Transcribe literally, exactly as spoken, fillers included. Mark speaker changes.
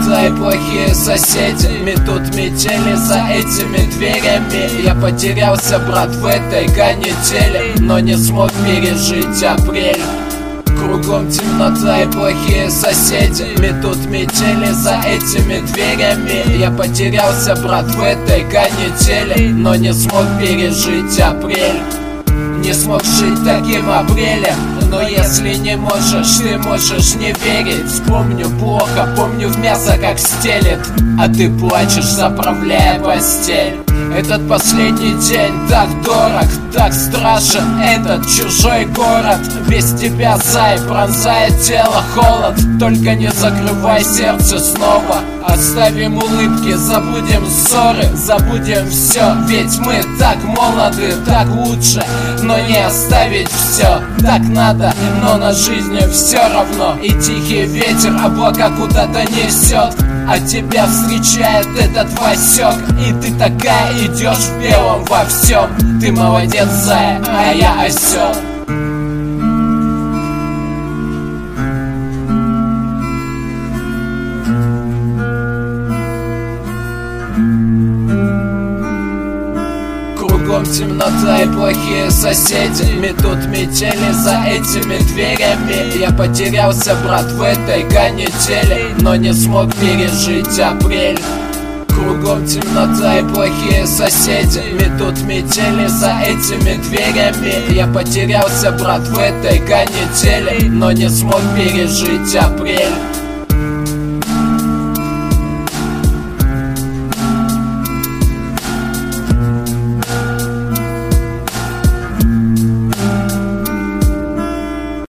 Speaker 1: темнота и плохие соседи метут метели за этими дверями. Я потерялся, брат, в этой канители, но не смог пережить апрель. Кругом темнота и плохие соседи метут метели за этими дверями. Я потерялся, брат, в этой канители, но не смог пережить апрель. Не смог жить таким апрелем. Но если не можешь, ты можешь не верить. Помню плохо, помню в мясо как стелет, а ты плачешь, заправляя постель. Этот последний день так дорог, так страшен этот чужой город. Без тебя, зай, пронзает тело холод. Только не закрывай сердце снова. Оставим улыбки, забудем ссоры, забудем все. Ведь мы так молоды, так лучше. Но не оставить все, так надо, но на жизни все равно. И тихий ветер облака куда-то несет, а тебя встречает этот Васек. И ты такая идешь в белом во всем. Ты молодец, зая, а я осел. Кругом темнота и плохие соседи метут метели за этими дверями. Я потерялся, брат, в этой канители, но не смог пережить апрель. Кругом темнота и плохие соседи метут метели за этими дверями. Я потерялся, брат, в этой канители, но не смог пережить апрель.